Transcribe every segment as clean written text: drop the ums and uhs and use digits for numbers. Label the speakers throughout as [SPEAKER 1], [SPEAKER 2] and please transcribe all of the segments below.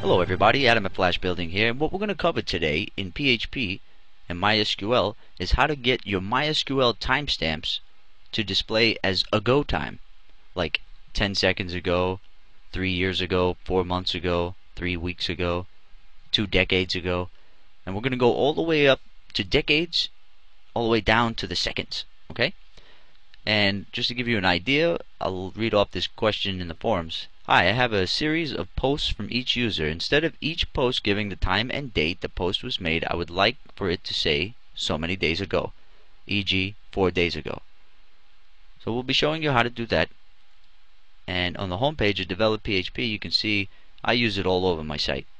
[SPEAKER 1] Hello everybody, Adam at Flash Building here, and what we're going to cover today in PHP and MySQL is how to get your MySQL timestamps to display as ago time, like 10 seconds ago, 3 years ago, 4 months ago, 3 weeks ago, 2 decades ago, and we're going to go all the way up to decades, all the way down to the seconds, okay? And just to give you an idea, I'll read off this question in the forums. Hi, I have a series of posts from each user. Instead of each post giving the time and date the post was made, I would like for it to say so many days ago, e.g. 4 days ago. So we'll be showing you how to do that. And on the home page of Develop PHP, you can see I use it all over my site.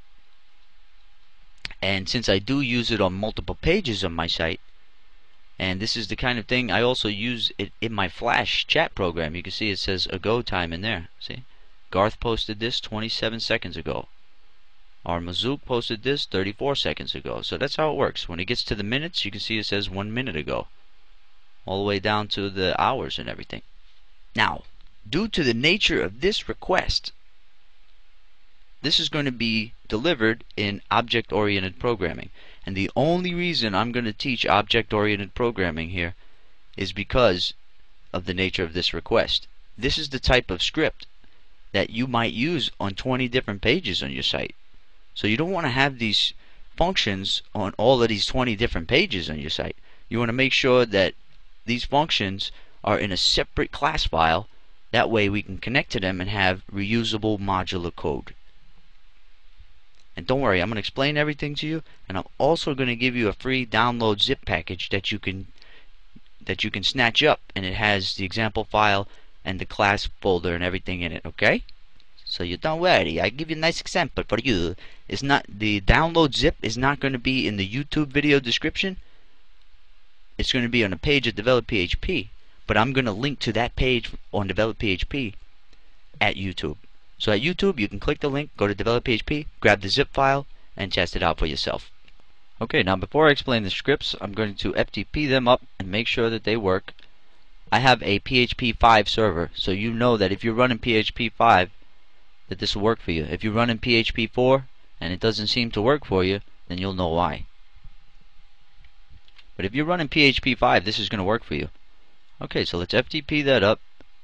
[SPEAKER 1] And since I do use it on multiple pages on my site, and this is the kind of thing I also use it in my Flash chat program. You can see it says ago time in there. See? Garth posted this 27 seconds ago. Our Mazook posted this 34 seconds ago. So that's how it works. When it gets to the minutes, you can see it says 1 minute ago. All the way down to the hours and everything. Now, due to the nature of this request, this is going to be delivered in object-oriented programming. And the only reason I'm going to teach object-oriented programming here is because of the nature of this request. This is the type of script that you might use on 20 different pages on your site. So you don't want to have these functions on all of these 20 different pages on your site. You want to make sure that these functions are in a separate class file. That way we can connect to them and have reusable modular code. And don't worry, I'm going to explain everything to you, and I'm also going to give you a free download zip package that you can snatch up, and it has the example file and the class folder and everything in it, okay? So you don't worry, I give you a nice example for you. It's not, the download zip is not going to be in the YouTube video description. It's going to be on a page of Develop PHP, but I'm going to link to that page on Develop PHP at YouTube. So at YouTube, you can click the link, go to Develop PHP, grab the zip file, and test it out for yourself. Okay, now before I explain the scripts, I'm going to FTP them up and make sure that they work. I have a PHP 5 server, so you know that if you're running PHP 5, that this will work for you. If you're running PHP 4 and it doesn't seem to work for you, then you'll know why. But if you're running PHP 5, this is going to work for you. Okay, so let's FTP that up.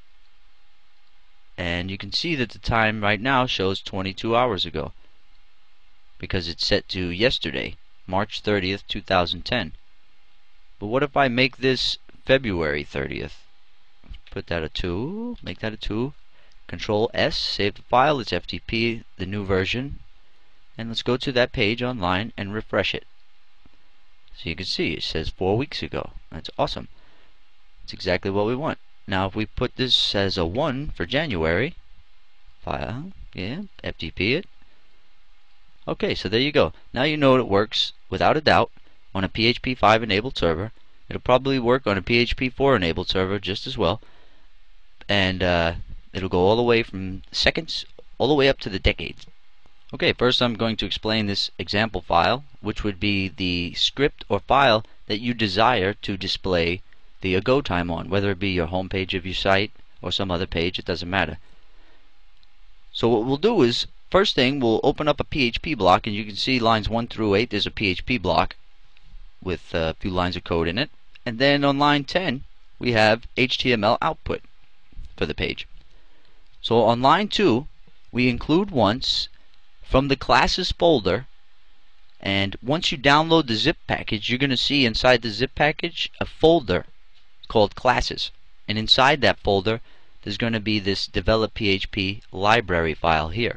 [SPEAKER 1] And you can see that the time right now shows 22 hours ago, because it's set to yesterday, March 30th, 2010. But what if I make this February 30th? Put that a 2, make that a 2. Control S, save the file, let's FTP the new version. And let's go to that page online and refresh it. So you can see it says 4 weeks ago. That's awesome. That's exactly what we want. Now if we put this as a 1 for January, file, yeah, FTP it. Okay, so there you go. Now you know it works without a doubt on a PHP 5 enabled server. It'll probably work on a PHP 4 enabled server just as well. And it'll go all the way from seconds all the way up to the decades. Okay, first I'm going to explain this example file, which would be the script or file that you desire to display the ago time on, whether it be your home page of your site or some other page, it doesn't matter. So what we'll do is, first thing, we'll open up a PHP block, and you can see lines 1 through 8, there's a PHP block with a few lines of code in it. And then on line 10, we have HTML output for the page. So on line 2, we include once from the classes folder, and once you download the zip package, you're going to see inside the zip package a folder called classes, and inside that folder there's going to be this Develop PHP library file here.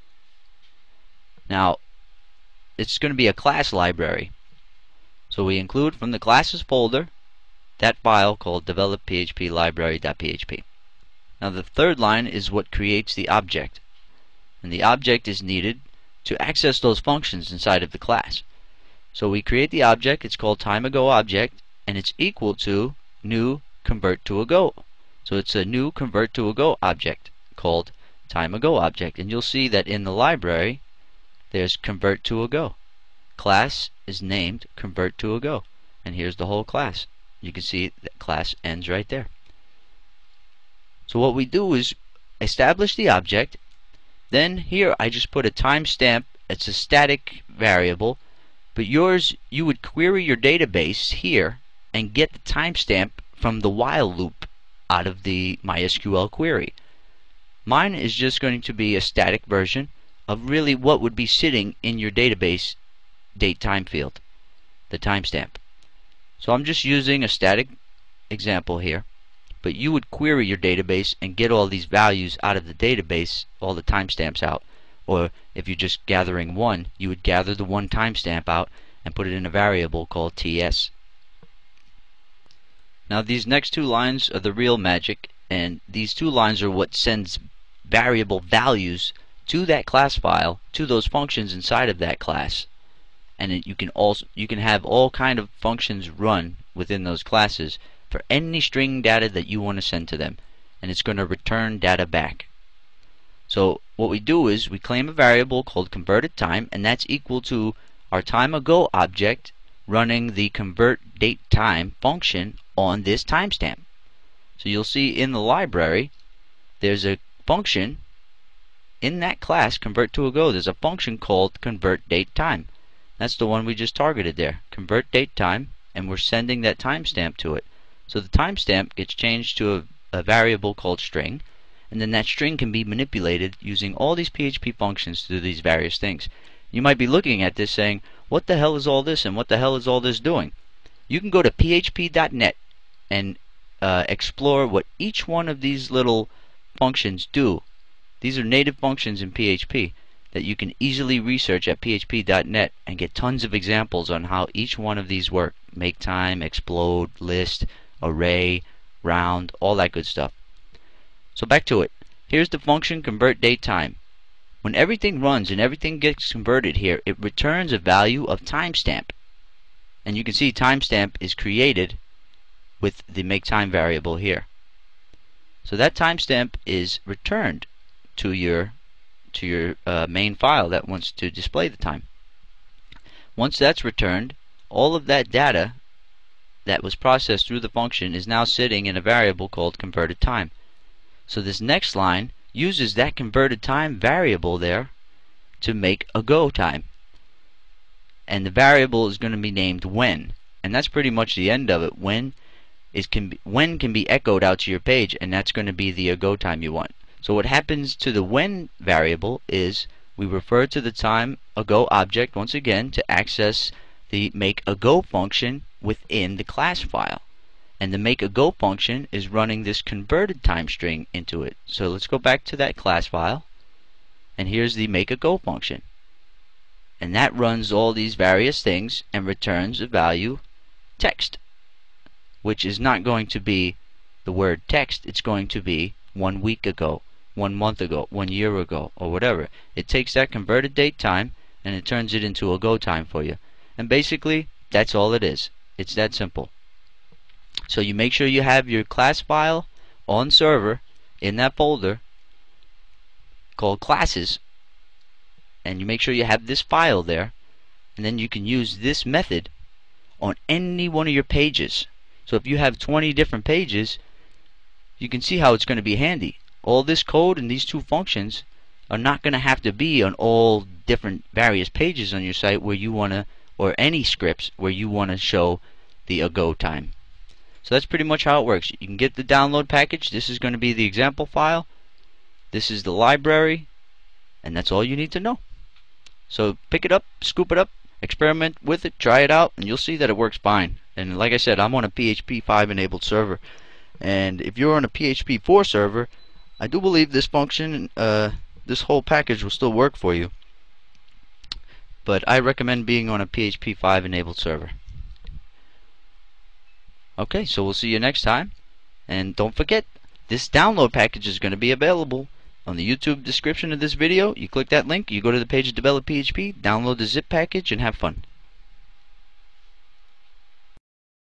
[SPEAKER 1] Now it's going to be a class library, so we include from the classes folder that file called Develop PHP library.php. Now the third line is what creates the object, and the object is needed to access those functions inside of the class. So we create the object, it's called timeago object, and it's equal to new convert to ago. So it's a new convert to ago object called timeago object, and you'll see that in the library there's convert to ago. Class is named convert to ago, and here's the whole class. You can see that class ends right there. So what we do is establish the object, then here I just put a timestamp it's a static variable, but yours, you would query your database here and get the timestamp from the while loop out of the MySQL query. Mine is just going to be a static version of really what would be sitting in your database date time field, the timestamp. So I'm just using a static example here, but you would query your database and get all these values out of the database, all the timestamps out. Or if you're just gathering one, you would gather the one timestamp out and put it in a variable called TS. Now these next two lines are the real magic, and these two lines are what sends variable values to that class file, to those functions inside of that class. And you can have all kind of functions run within those classes for any string data that you want to send to them, and it's going to return data back. So what we do is we claim a variable called converted time, and that's equal to our time ago object running the convert date time function on this timestamp. So you'll see in the library there's a function in that class convert to ago. There's a function called convert date time. That's the one we just targeted there, convert date time, and we're sending that timestamp to it. So the timestamp gets changed to a variable called string, and then that string can be manipulated using all these PHP functions to do these various things. You might be looking at this saying, what the hell is all this, and what the hell is all this doing? You can go to php.net and explore what each one of these little functions do. These are native functions in PHP that you can easily research at php.net and get tons of examples on how each one of these work. Make time, explode, list, array, round, all that good stuff. So back to it. Here's the function convert date time. When everything runs and everything gets converted here, it returns a value of timestamp. And you can see timestamp is created with the make time variable here. So that timestamp is returned to your main file that wants to display the time. Once that's returned, all of that data that was processed through the function is now sitting in a variable called converted time. So this next line uses that converted time variable there to make a go time. And the variable is going to be named when. And that's pretty much the end of it. When can be echoed out to your page, and that's going to be the ago time you want. So what happens to the when variable is we refer to the time ago object once again to access the make ago function within the class file. And the make ago function is running this converted time string into it. So let's go back to that class file, and here's the make ago function. And that runs all these various things and returns a value text, which is not going to be the word text, it's going to be 1 week ago, 1 month ago, 1 year ago, or whatever. It takes that converted date time and it turns it into a go time for you. And basically, that's all it is. It's that simple. So you make sure you have your class file on server in that folder called classes, and you make sure you have this file there, and then you can use this method on any one of your pages. So if you have 20 different pages, you can see how it's going to be handy. All this code and these two functions are not going to have to be on all different various pages on your site where you want to, or any scripts where you want to show the ago time. So that's pretty much how it works. You can get the download package. This is going to be the example file. This is the library, and that's all you need to know. So pick it up, scoop it up, experiment with it, try it out, and you'll see that it works fine. And like I said, I'm on a PHP 5 enabled server, and if you're on a PHP 4 server, I do believe this function, this whole package will still work for you. But I recommend being on a PHP 5 enabled server. Okay, so we'll see you next time. And don't forget, this download package is going to be available on the YouTube description of this video. You click that link, you go to the page of Develop PHP, download the zip package, and have fun.